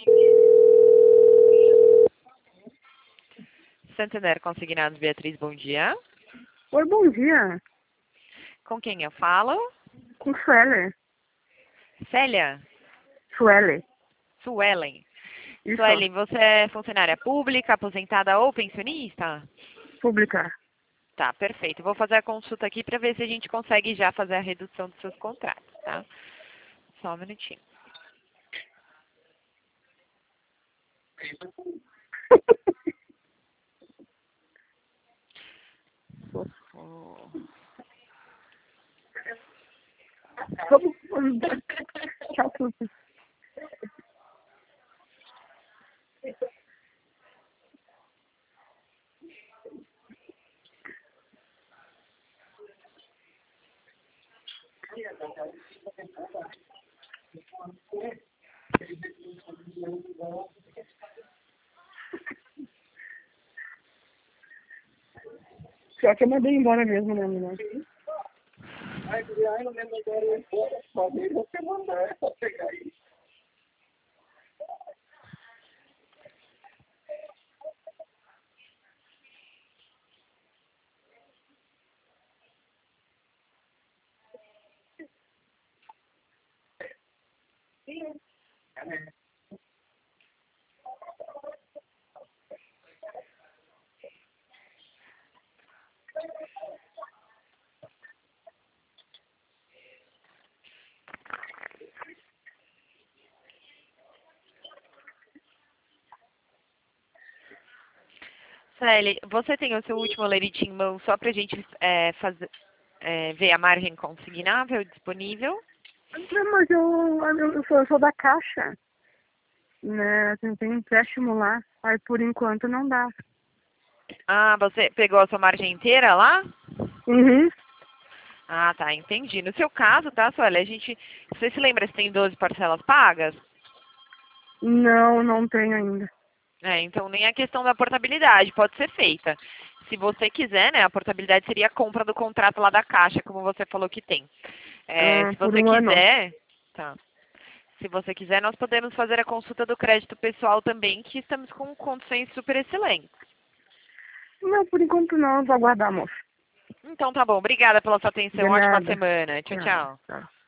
Santander Consignados, Beatriz, bom dia. Oi, bom dia. Com quem eu falo? Com Suelen. Célia? Suelen. Suelen. Isso. Suelen, você é funcionária pública, aposentada ou pensionista? Pública. Tá, perfeito. Vou fazer a consulta aqui para ver se a gente consegue já fazer a redução dos seus contratos, tá? Só um minutinho. Tchau, tudo. Só que eu mandei embora mesmo, né, menina? Ai, não me mandaram embora. Mandei você mandar, é só pegar aí. Suelen, você tem o seu último lerite em mão só para a gente ver a margem consignável disponível? Não, mas eu sou da Caixa, né? Tem empréstimo lá. Aí por enquanto não dá. Ah, você pegou a sua margem inteira lá? Uhum. Ah, tá, entendi. No seu caso, tá, Suelen, você se lembra se tem 12 parcelas pagas? Não, não tenho ainda. Então nem a questão da portabilidade pode ser feita. Se você quiser, né, a portabilidade seria a compra do contrato lá da Caixa, como você falou que tem. Se Por você um ano. quiser, tá. Se você quiser, nós podemos fazer a consulta do crédito pessoal também, que estamos com condições super excelentes. Não, por enquanto não. Eu vou aguardar, moço. Então tá bom, obrigada pela sua De atenção, ótima nada. semana. Tchau, Tchau, tchau. tchau.